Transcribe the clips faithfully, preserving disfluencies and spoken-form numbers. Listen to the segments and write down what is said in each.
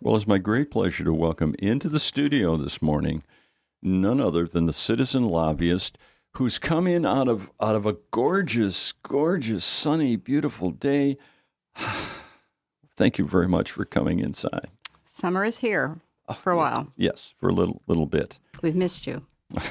Well, it's my great pleasure to welcome into the studio this morning none other than the citizen lobbyist who's come in out of out of a gorgeous, gorgeous, sunny, beautiful day. Thank you very much for coming inside. Summer is here for a while. Yes, for a little little bit. We've missed you.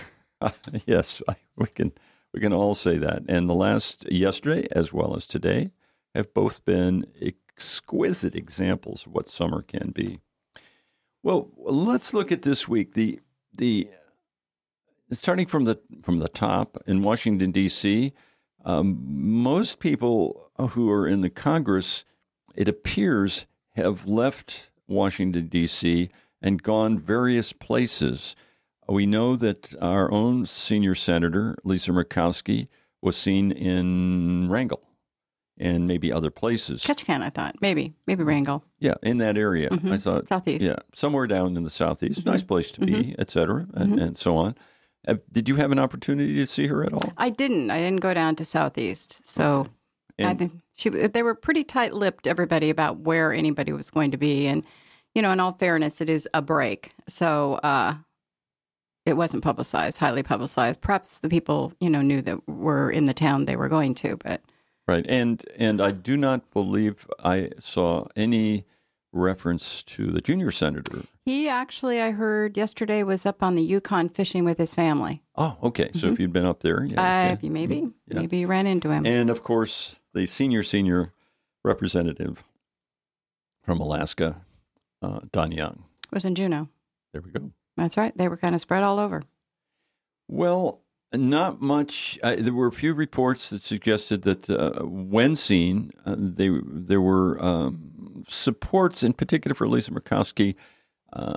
Yes, I, we can we can all say that. And the last yesterday as well as today have both been exquisite examples of what summer can be. Well, let's look at this week. The the starting from the from the top in Washington, D C, um, most people who are in the Congress, it appears, have left Washington, D C and gone various places. We know that our own senior senator, Lisa Murkowski, was seen in Wrangell and maybe other places. Ketchikan, I thought. Maybe. Maybe Wrangell. Yeah, in that area. Mm-hmm. I thought. Southeast. Yeah, somewhere down in the Southeast. Mm-hmm. Nice place to be, mm-hmm. et cetera, and, mm-hmm. and so on. Uh, did you have an opportunity to see her at all? I didn't. I didn't go down to Southeast. So Okay. And, I think she. They were pretty tight-lipped, everybody, about where anybody was going to be. And, you know, in all fairness, it is a break. So uh, it wasn't publicized, highly publicized. Perhaps the people, you know, knew that were in the town they were going to, but... Right. And and I do not believe I saw any reference to the junior senator. He actually, I heard yesterday, was up on the Yukon fishing with his family. Oh, okay. So Mm-hmm. if you'd been up there. Yeah, Uh, okay. maybe. Yeah. Maybe you ran into him. And, of course, the senior, senior representative from Alaska, uh, Don Young. was in Juneau. There we go. That's right. They were kind of spread all over. Well, not much. Uh, there were a few reports that suggested that uh, when seen, uh, they, there were um, supports, in particular for Lisa Murkowski, uh,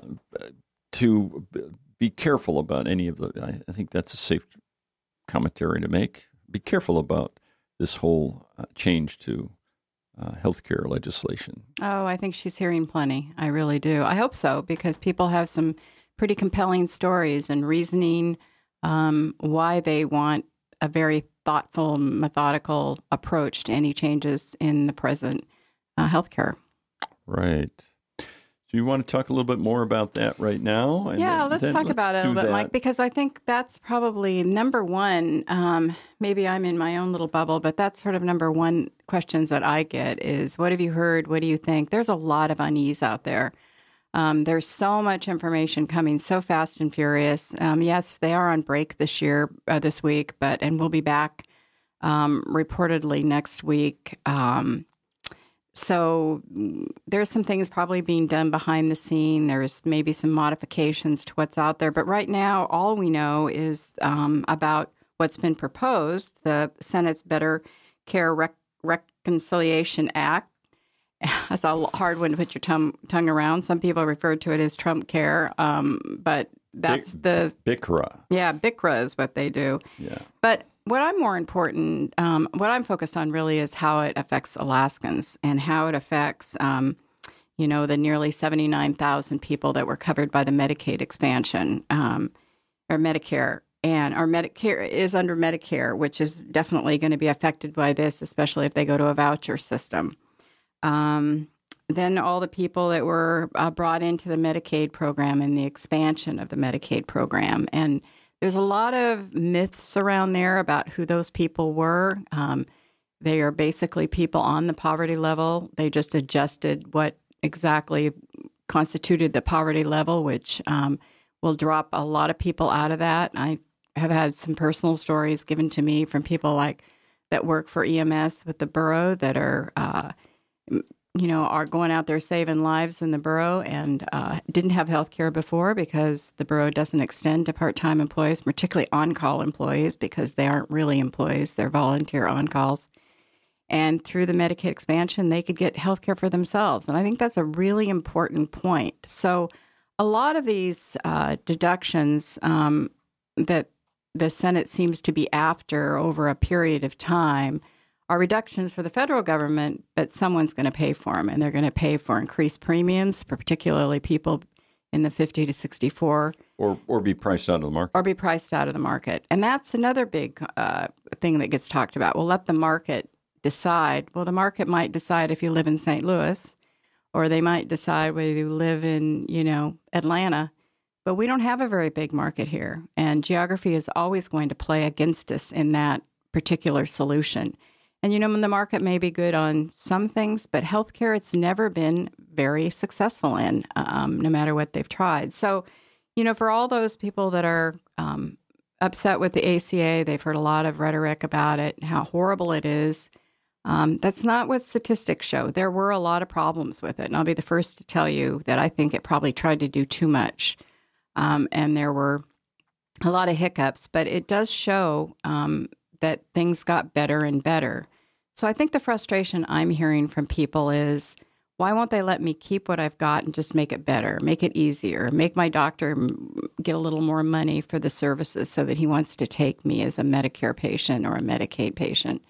to be careful about any of the, I, I think that's a safe commentary to make, be careful about this whole uh, change to uh, healthcare legislation. Oh, I think she's hearing plenty. I really do. I hope so, because people have some pretty compelling stories and reasoning um, why they want a very thoughtful, methodical approach to any changes in the present uh, healthcare. Right. So you want to talk a little bit more about that right now? And Yeah, then- let's then talk about it a do little bit, that. Mike, because I think that's probably number one. Um, maybe I'm in my own little bubble, but that's sort of number one questions that I get is, what have you heard? What do you think? There's a lot of unease out there. Um, there's so much information coming so fast and furious. Um, yes, they are on break this year, uh, this week, but and we'll be back um, reportedly next week. Um, so there's some things probably being done behind the scene. There's maybe some modifications to what's out there. But right now, all we know is um, about what's been proposed, the Senate's Better Care Rec- Reconciliation Act. That's a hard one to put your tongue, tongue around. Some people refer to it as Trump Care, um, but that's Bic- the... BICRA. Yeah, BICRA is what they do. Yeah. But what I'm more important, um, what I'm focused on really is how it affects Alaskans and how it affects, um, you know, the nearly seventy-nine thousand people that were covered by the Medicaid expansion um, or Medicare. And our Medicare is under Medicare, which is definitely going to be affected by this, especially if they go to a voucher system. Um, then all the people that were uh, brought into the Medicaid program and the expansion of the Medicaid program. And there's a lot of myths around there about who those people were. Um, they are basically people on the poverty level. They just adjusted what exactly constituted the poverty level, which um, will drop a lot of people out of that. I have had some personal stories given to me from people like that work for E M S with the borough that are uh, you know, are going out there saving lives in the borough and uh, didn't have health care before because the borough doesn't extend to part-time employees, particularly on-call employees, because they aren't really employees. They're volunteer on-calls. And through the Medicaid expansion, they could get health care for themselves. And I think that's a really important point. So a lot of these uh, deductions um, that the Senate seems to be after over a period of time are reductions for the federal government, but someone's going to pay for them, and they're going to pay for increased premiums, for particularly people in the fifty to sixty-four. Or or be priced out of the market. Or be priced out of the market. And that's another big uh, thing that gets talked about. We'll let the market decide. Well, the market might decide if you live in Saint Louis or they might decide whether you live in, you know, Atlanta. But we don't have a very big market here, and geography is always going to play against us in that particular solution. And, you know, the market may be good on some things, but healthcare, it's never been very successful in, um, no matter what they've tried. So, you know, for all those people that are um, upset with the A C A, they've heard a lot of rhetoric about it, how horrible it is. Um, that's not what statistics show. There were a lot of problems with it. And I'll be the first to tell you that I think it probably tried to do too much. Um, and there were a lot of hiccups, but it does show um, that things got better and better. So I think the frustration I'm hearing from people is, why won't they let me keep what I've got and just make it better, make it easier, make my doctor get a little more money for the services so that he wants to take me as a Medicare patient or a Medicaid patient?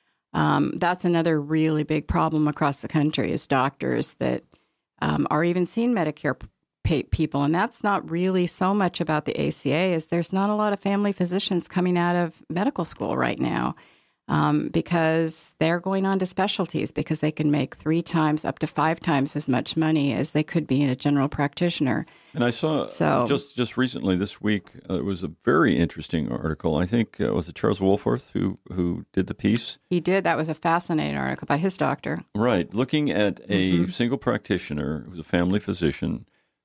Um, that's another really big problem across the country is doctors that um, are even seeing Medicare pay people. And that's not really so much about the A C A as there's not a lot of family physicians coming out of medical school right now. Um, because they're going on to specialties because they can make three times, up to five times as much money as they could be in a general practitioner. And I saw so, just just recently this week, uh, it was a very interesting article. I think, uh, was it Charles Wolforth who, who did the piece? He did. That was a fascinating article by his doctor. Right. Looking at a mm-hmm. single practitioner who was a family physician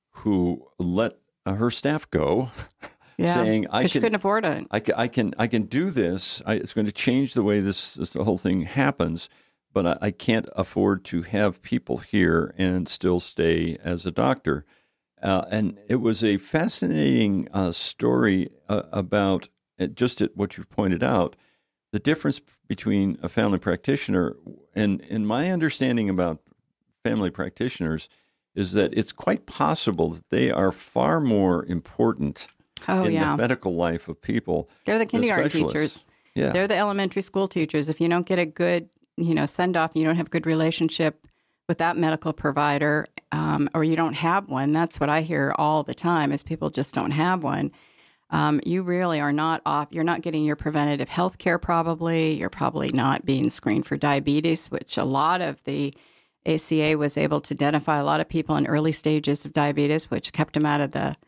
who let uh, her staff go. Yeah, saying I can, she couldn't afford it. I can, I can, I can do this. I, it's going to change the way this, this the whole thing happens, but I, I can't afford to have people here and still stay as a doctor. Uh, and it was a fascinating uh, story uh, about uh, just at what you pointed out, the difference between a family practitioner and, and my understanding about family practitioners is that it's quite possible that they are far more important Oh, in yeah. the medical life of people. They're the kindergarten teachers. Yeah. They're the elementary school teachers. If you don't get a good, you know, send off, you don't have a good relationship with that medical provider, um, or you don't have one, that's what I hear all the time is people just don't have one. Um, you really are not off. You're not getting your preventative health care probably. You're probably not being screened for diabetes, which a lot of the A C A was able to identify a lot of people in early stages of diabetes, which kept them out of the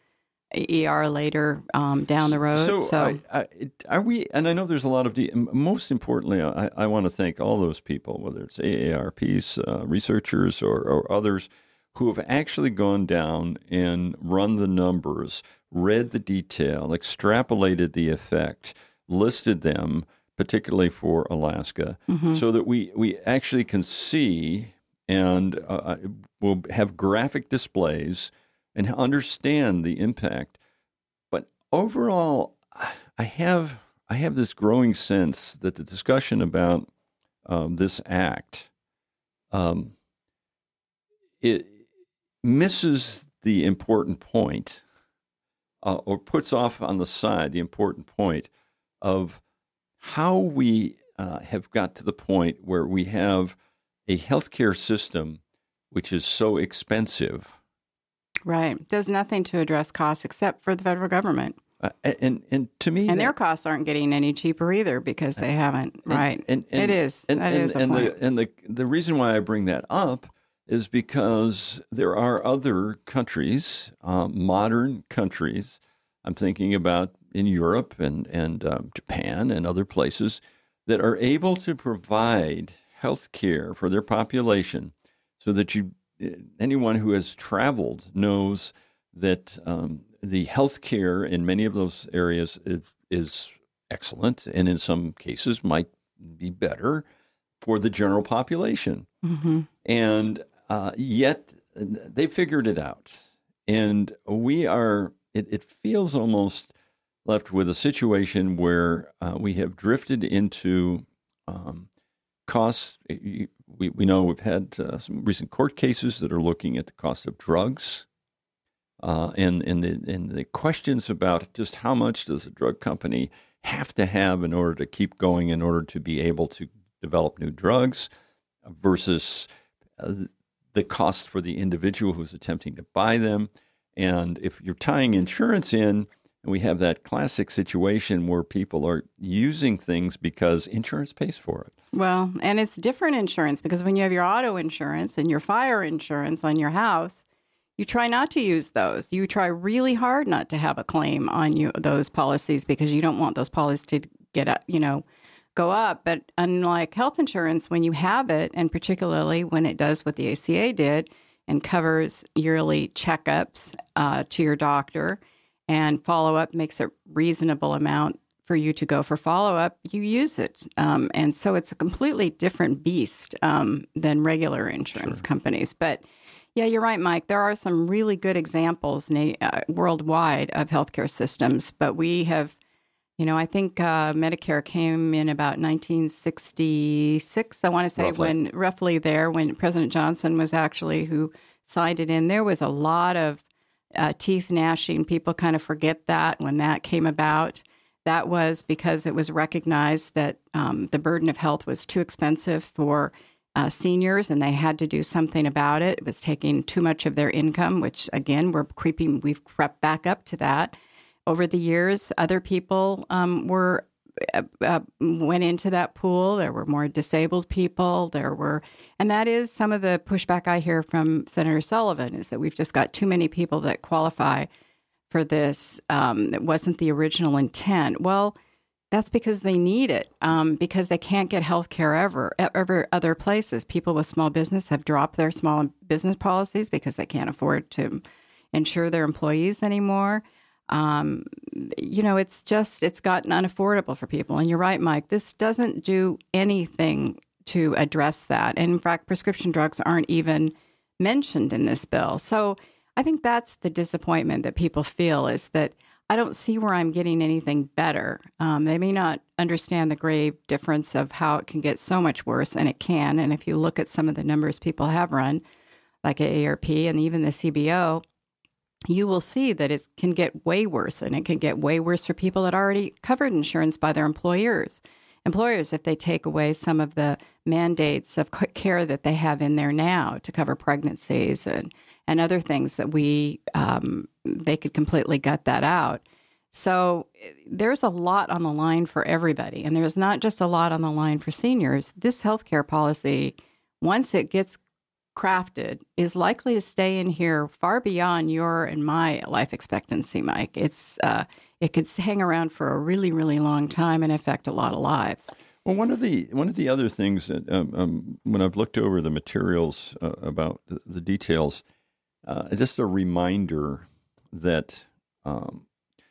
E R later um, down the road. So, so I, I, are we? And I know there's a lot of. De- most importantly, I, I want to thank all those people, whether it's A A R P's uh, researchers or, or others, who have actually gone down and run the numbers, read the detail, extrapolated the effect, listed them, particularly for Alaska, mm-hmm. so that we we actually can see and uh, we'll have graphic displays and understand the impact. But overall, I have I have this growing sense that the discussion about um, this act um, it misses the important point, uh, or puts off on the side the important point of how we uh, have got to the point where we have a healthcare system which is so expensive. Right. Does nothing to address costs except for the federal government. Uh, and and to me, and that, their costs aren't getting any cheaper either because they haven't. And, right. And, and, it is. And, that and, is a and point. the and the the reason why I bring that up is because there are other countries, um, modern countries. I'm thinking about in Europe and and um, Japan and other places that are able to provide health care for their population, so that you. Anyone who has traveled knows that um, the health care in many of those areas is, is excellent, and in some cases might be better for the general population. Mm-hmm. And uh, yet they figured it out. And we are, it, it feels almost left with a situation where uh, we have drifted into um, costs. We, we know we've had uh, some recent court cases that are looking at the cost of drugs, uh, and, and, the, and the questions about just how much does a drug company have to have in order to keep going, in order to be able to develop new drugs, versus uh, the cost for the individual who's attempting to buy them. And if you're tying insurance in, and we have that classic situation where people are using things because insurance pays for it. Well, and it's different insurance because when you have your auto insurance and your fire insurance on your house, you try not to use those. You try really hard not to have a claim on you those policies because you don't want those policies to get up, you know, go up. But unlike health insurance, when you have it, and particularly when it does what the A C A did and covers yearly checkups uh, to your doctor and follow-up makes a reasonable amount for you to go for follow-up, you use it. Um, and so it's a completely different beast um, than regular insurance Sure. companies. But yeah, you're right, Mike. There are some really good examples na- uh, worldwide of healthcare systems, but we have, you know, I think uh, Medicare came in about nineteen sixty-six, I want to say, Roughly. when roughly there, when President Johnson was actually who signed it in. There was a lot of uh, teeth gnashing. People kind of forget that when that came about. That was because it was recognized that um, the burden of health was too expensive for uh, seniors, and they had to do something about it. It was taking too much of their income, which, again, we're creeping, we've crept back up to that. Over the years, other people um, were uh, uh, went into that pool. There were more disabled people. There were, and that is some of the pushback I hear from Senator Sullivan is that we've just got too many people that qualify for this. Um, it wasn't the original intent. Well, that's because they need it, um, because they can't get health care ever, ever other places. People with small business have dropped their small business policies because they can't afford to insure their employees anymore. Um, you know, it's just, it's gotten unaffordable for people. And you're right, Mike, this doesn't do anything to address that. And in fact, prescription drugs aren't even mentioned in this bill. So I think that's the disappointment that people feel is that I don't see where I'm getting anything better. Um, they may not understand the grave difference of how it can get so much worse, and it can. And if you look at some of the numbers people have run, like A A R P and even the C B O, you will see that it can get way worse, and it can get way worse for people that already covered insurance by their employers. Employers, if they take away some of the mandates of care that they have in there now to cover pregnancies and, and other things that we, um, they could completely gut that out. So there's a lot on the line for everybody, and there's not just a lot on the line for seniors. This healthcare policy, once it gets crafted, is likely to stay in here far beyond your and my life expectancy, Mike. It's uh, it could hang around for a really, really long time and affect a lot of lives. Well, one of the one of the other things that um, um, when I've looked over the materials uh, about the, the details, uh, just a reminder that um,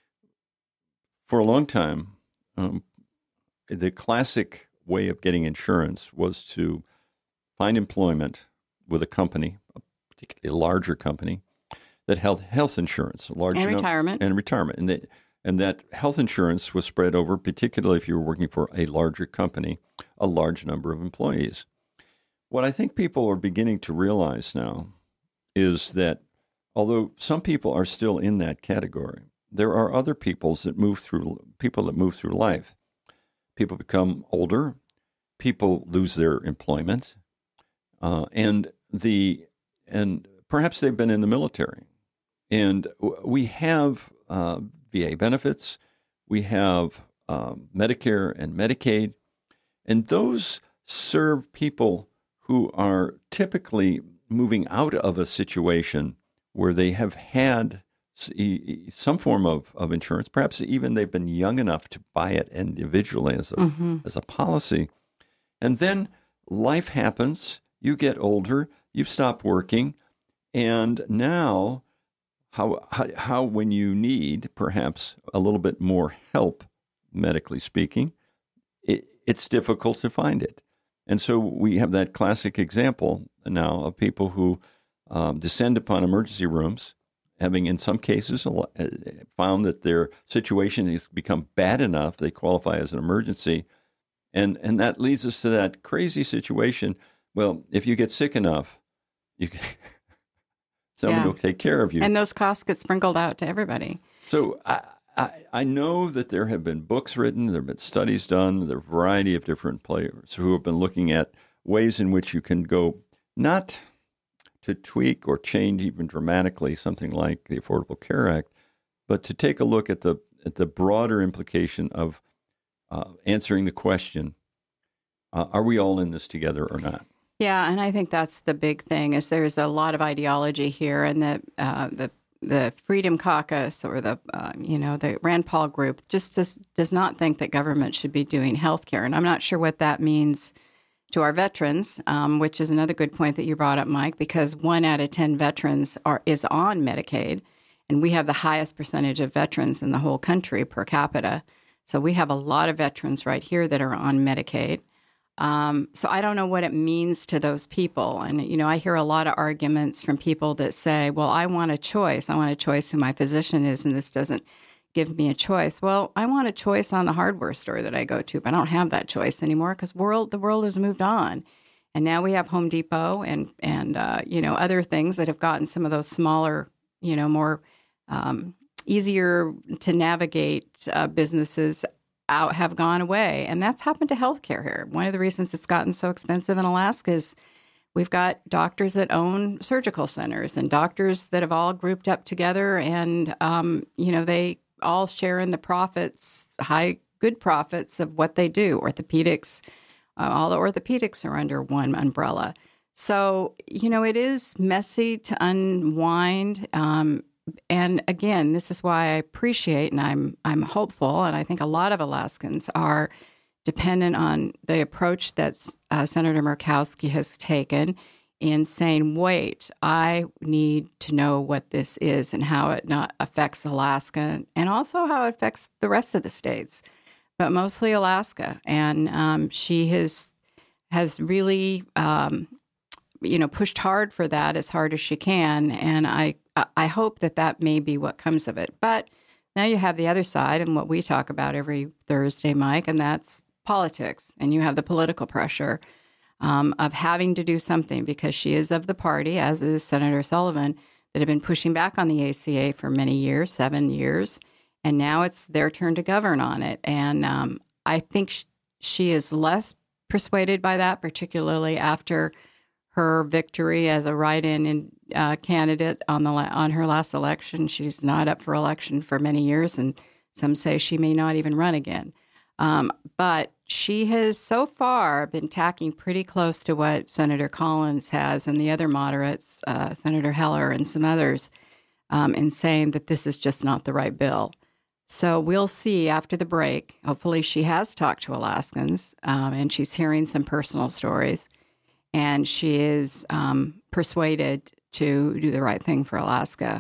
for a long time, um, the classic way of getting insurance was to find employment with a company, a particularly larger company, that held health insurance, a large And num- retirement. and retirement, and that and that health insurance was spread over, particularly if you were working for a larger company, a large number of employees. What I think people are beginning to realize now is that although some people are still in that category, there are other peoples that move through people that move through life. People become older, people lose their employment, uh, and the and perhaps they've been in the military, and we have uh, V A benefits, we have um, Medicare and Medicaid, and those serve people who are typically moving out of a situation where they have had some form of, of insurance. Perhaps even they've been young enough to buy it individually as a mm-hmm. as a policy, and then life happens. You get older, you stop working, and now how, how how when you need perhaps a little bit more help, medically speaking, it, it's difficult to find it. And so we have that classic example now of people who um, descend upon emergency rooms, having in some cases found that their situation has become bad enough they qualify as an emergency, and and that leads us to that crazy situation. Well, if you get sick enough, you can, someone yeah. will take care of you. And those costs get sprinkled out to everybody. So I, I, I know that there have been books written, there have been studies done, there are a variety of different players who have been looking at ways in which you can go not to tweak or change even dramatically something like the Affordable Care Act, but to take a look at the at the broader implication of uh, answering the question, Uh, are we all in this together or not? Yeah, and I think that's the big thing is there's a lot of ideology here, and the uh, the the Freedom Caucus or the uh, you know the Rand Paul group just does, does not think that government should be doing health care, and I'm not sure what that means to our veterans, um, which is another good point that you brought up, Mike, because one out of ten veterans are is on Medicaid, and we have the highest percentage of veterans in the whole country per capita. So we have a lot of veterans right here that are on Medicaid. Um, so I don't know what it means to those people. And, you know, I hear a lot of arguments from people that say, well, I want a choice. I want a choice who my physician is, and this doesn't give me a choice. Well, I want a choice on the hardware store that I go to, but I don't have that choice anymore because world the world has moved on. And now we have Home Depot and, and uh, you know, other things that have gotten some of those smaller, you know, more um, easier to navigate uh, businesses out have gone away. And that's happened to healthcare here. One of the reasons it's gotten so expensive in Alaska is we've got doctors that own surgical centers and doctors that have all grouped up together and, um, you know, they all share in the profits, high, good profits of what they do. Orthopedics, uh, all the orthopedics are under one umbrella. So, you know, it is messy to unwind. Um, and again, this is why I appreciate and I'm I'm hopeful, and I think a lot of Alaskans are dependent on the approach that uh, Senator Murkowski has taken in saying, wait, I need to know what this is and how it not affects Alaska and also how it affects the rest of the states, but mostly Alaska. And um, she has has really, um, you know, pushed hard for that as hard as she can. And I, I hope that that may be what comes of it. But now you have the other side and what we talk about every Thursday, Mike, and that's politics. And you have the political pressure Um, of having to do something because she is of the party, as is Senator Sullivan, that have been pushing back on the A C A for many years, seven years, and now it's their turn to govern on it. And um, I think sh- she is less persuaded by that, particularly after her victory as a write-in in, uh, candidate on the la- on her last election. She's not up for election for many years, and some say she may not even run again. Um, but she has so far been tacking pretty close to what Senator Collins has and the other moderates, uh, Senator Heller and some others, um, in saying that this is just not the right bill. So we'll see after the break. Hopefully she has talked to Alaskans um, and she's hearing some personal stories and she is um, persuaded to do the right thing for Alaska.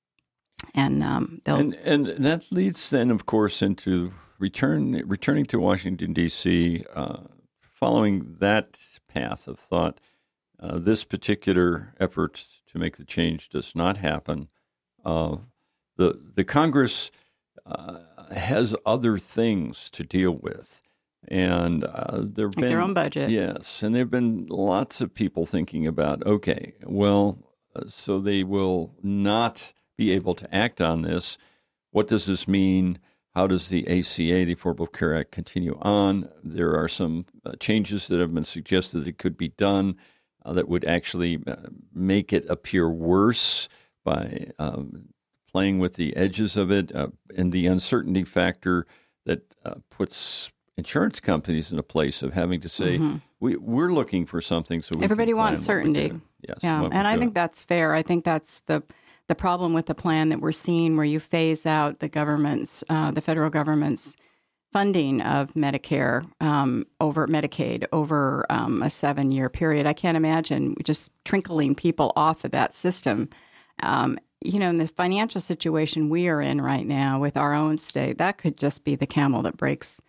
And, um, they'll... and and that leads then, of course, into return returning to Washington, D C, uh, following that path of thought. Uh, this particular effort to make the change does not happen. Uh, the the Congress uh, has other things to deal with, and uh, there have like been their own budget. Yes, and there have been lots of people thinking about, okay, well, uh, so they will not be able to act on this. What does this mean? How does the A C A, the Affordable Care Act, continue on? There are some uh, changes that have been suggested that could be done uh, that would actually uh, make it appear worse by um, playing with the edges of it, uh, and the uncertainty factor that uh, puts insurance companies in a place of having to say, mm-hmm. we, we're looking for something. So we Everybody wants certainty. Yes, yeah, and I think that's fair. I think that's the the problem with the plan that we're seeing where you phase out the government's, uh, the federal government's funding of Medicare um, over Medicaid over um, a seven-year period. I can't imagine just trickling people off of that system. Um, you know, in the financial situation we are in right now with our own state, that could just be the camel that breaks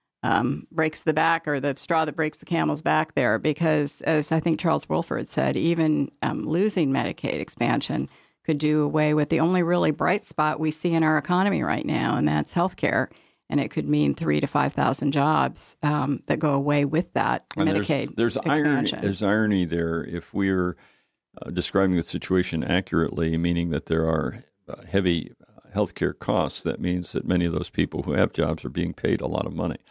um, breaks the back or the straw that breaks the camel's back there. Because as I think Charles Wolford said, even um, losing Medicaid expansion could do away with the only really bright spot we see in our economy right now, and that's healthcare. And it could mean three to five thousand jobs um, that go away with that and Medicaid there's, there's expansion. Irony, there's irony there if we're uh, describing the situation accurately, meaning that there are uh, heavy uh, healthcare costs. That means that many of those people who have jobs are being paid a lot of money.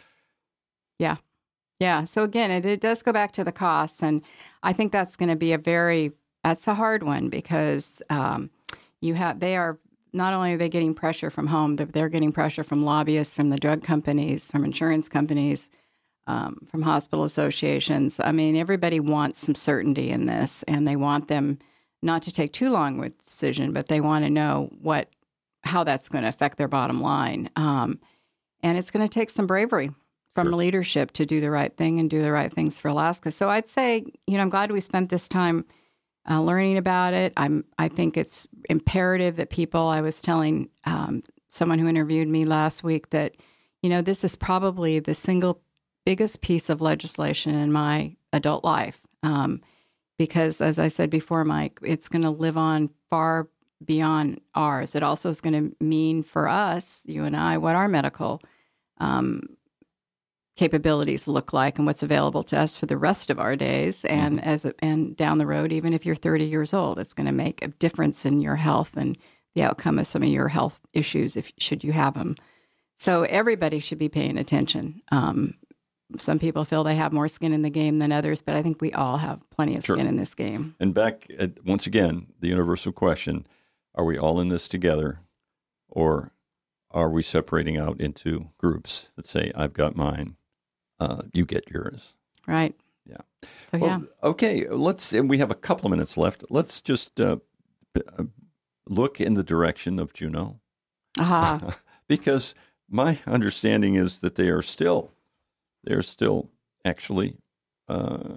Yeah. Yeah. So again, it, it does go back to the costs. And I think that's going to be a very, that's a hard one because um, you have, they are, not only are they getting pressure from home, they're, they're getting pressure from lobbyists, from the drug companies, from insurance companies, um, from hospital associations. I mean, everybody wants some certainty in this, and they want them not to take too long with decision, but they want to know what how that's going to affect their bottom line. Um, and it's going to take some bravery from Sure. leadership to do the right thing and do the right things for Alaska. So I'd say, you know, I'm glad we spent this time uh, learning about it. I'm, I think it's imperative that people, I was telling um, someone who interviewed me last week that, you know, this is probably the single biggest piece of legislation in my adult life. Um, because as I said before, Mike, it's going to live on far beyond ours. It also is going to mean for us, you and I, what our medical um, capabilities look like and what's available to us for the rest of our days. And Mm-hmm. as a, and down the road, even if you're thirty years old, it's going to make a difference in your health and the outcome of some of your health issues, if should you have them. So everybody should be paying attention. Um, some people feel they have more skin in the game than others, but I think we all have plenty of Sure. skin in this game. And back at, once again, the universal question: are we all in this together, or are we separating out into groups that say, "I've got mine, uh, you get yours"? Right. Yeah. So, Well, yeah. okay. Let's. And we have a couple of minutes left. Let's just uh, b- uh, look in the direction of Juneau, Aha. because my understanding is that they are still, they are still actually uh,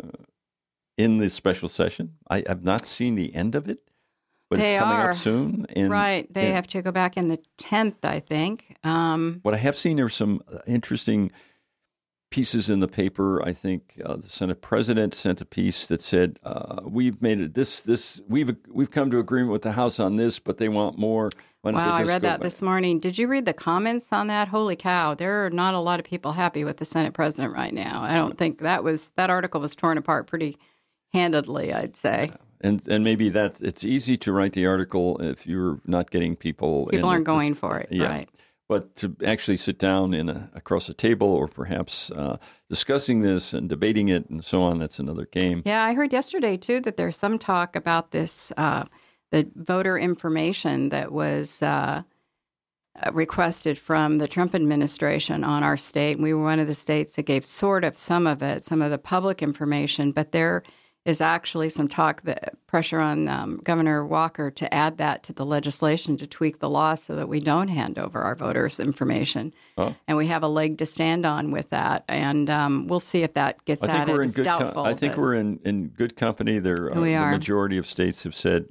in this special session. I have not seen the end of it, but They it's coming are. up soon. And, Right. They and have to go back in the tenth, I think. Um, what I have seen, there's some interesting pieces in the paper. I think uh, the Senate president sent a piece that said, uh, "We've made it this this we've we've come to agreement with the House on this, but they want more." Why don't they wow, I just read go that back? this morning. Did you read the comments on that? Holy cow. There are not a lot of people happy with the Senate president right now. I don't think that was, that article was torn apart pretty handedly, I'd say. And and maybe that it's easy to write the article if you're not getting people. People in aren't it. going for it, Yeah. right? But to actually sit down in a, across a table, or perhaps uh, discussing this and debating it and so on, that's another game. Yeah, I heard yesterday, too, that there's some talk about this, uh, the voter information that was uh, requested from the Trump administration on our state. We were one of the states that gave sort of some of it, some of the public information, but there is actually some talk, that pressure on um, Governor Walker to add that to the legislation to tweak the law so that we don't hand over our voters' information. Oh. And we have a leg to stand on with that, and um, we'll see if that gets I think added. we're in It's good. Com- doubtful. I think but- we're in, in good company. There, uh, We the are. majority of states have said,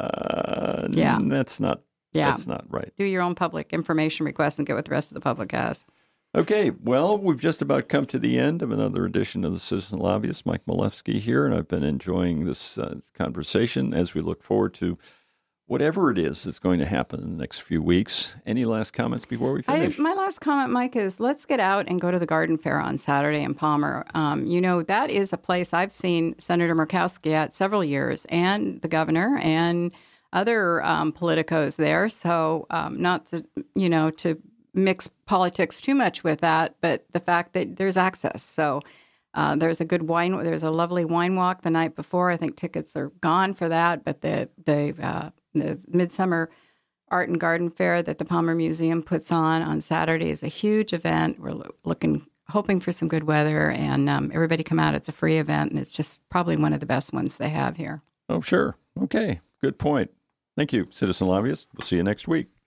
uh, Yeah. that's not. Yeah. That's not right. do your own public information request and get what the rest of the public has. Okay, well, we've just about come to the end of another edition of the Citizen Lobbyist. Mike Milewski here, and I've been enjoying this uh, conversation as we look forward to whatever it is that's going to happen in the next few weeks. Any last comments before we I, finish? my last comment, Mike, is let's get out and go to the garden fair on Saturday in Palmer. Um, you know, that is a place I've seen Senator Murkowski at several years, and the governor and other um, politicos there. So um, not to, you know, to mix politics too much with that, but the fact that there's access. So uh, there's a good wine, there's a lovely wine walk the night before. I think tickets are gone for that, but the, the, uh, the Midsummer Art and Garden Fair that the Palmer Museum puts on on Saturday is a huge event. We're lo- looking, hoping for some good weather, and um, everybody come out. It's a free event, and it's just probably one of the best ones they have here. Oh, sure. Okay, good point. Thank you, Citizen Lobbyist. We'll see you next week.